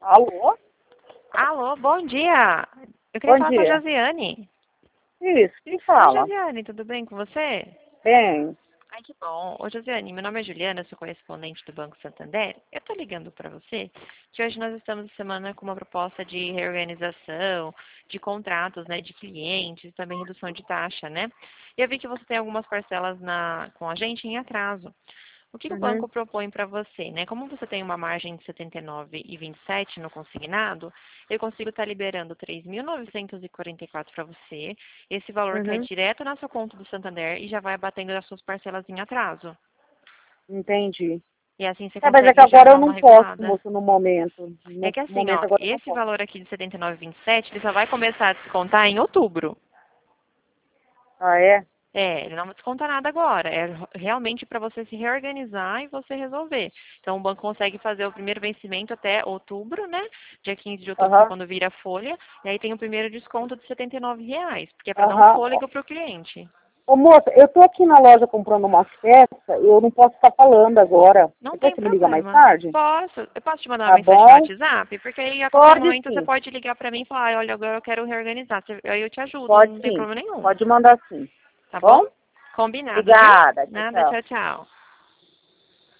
Alô? Alô, bom dia. Eu queria Bom falar com a dia. Josiane. Isso, quem Oi, fala? Josiane, tudo bem com você? Bem, Ai, que bom. Ô, Josiane, meu nome é Juliana, sou correspondente do Banco Santander. Eu tô ligando para você que hoje nós estamos em semana com uma proposta de reorganização, de contratos, né, de clientes, também redução de taxa, né? E eu vi que você tem algumas parcelas com a gente em atraso. O que o uhum, banco propõe para você, né? Como você tem uma margem de 79,27 no consignado, eu consigo estar liberando 3.944 para você. Esse valor cai uhum, direto na sua conta do Santander e já vai abatendo as suas parcelas em atraso. entendi. E assim você Mas é que consegue já agora eu dar uma não posso, regulada. moço, no momento. É No que assim, momento ó, agora eu não esse posso. valor aqui de 79,27, ele só vai começar a descontar em outubro. Ah, é? É, ele não desconta nada agora. É realmente para você se reorganizar e você resolver. Então, o banco consegue fazer o primeiro vencimento até outubro, né? Dia 15 de outubro, que é Aham, quando vira a folha. E aí tem o primeiro desconto de R$ 79, porque é para dar um aham. fôlego para o cliente. Ô, moça, eu tô aqui na loja comprando umas peças, eu não posso estar falando agora. Não Depois tem você me liga mais problema. tarde? Posso? Eu posso te mandar uma Tá mensagem no bom? WhatsApp? Porque aí a qualquer Pode momento você sim, pode ligar para mim e falar, olha, agora eu quero reorganizar. Aí eu te ajudo, pode não tem sim. problema nenhum. Pode mandar sim, tá Tá bom? bom? Combinado, viu? Obrigada, tchau, Nada, tchau. tchau, tchau.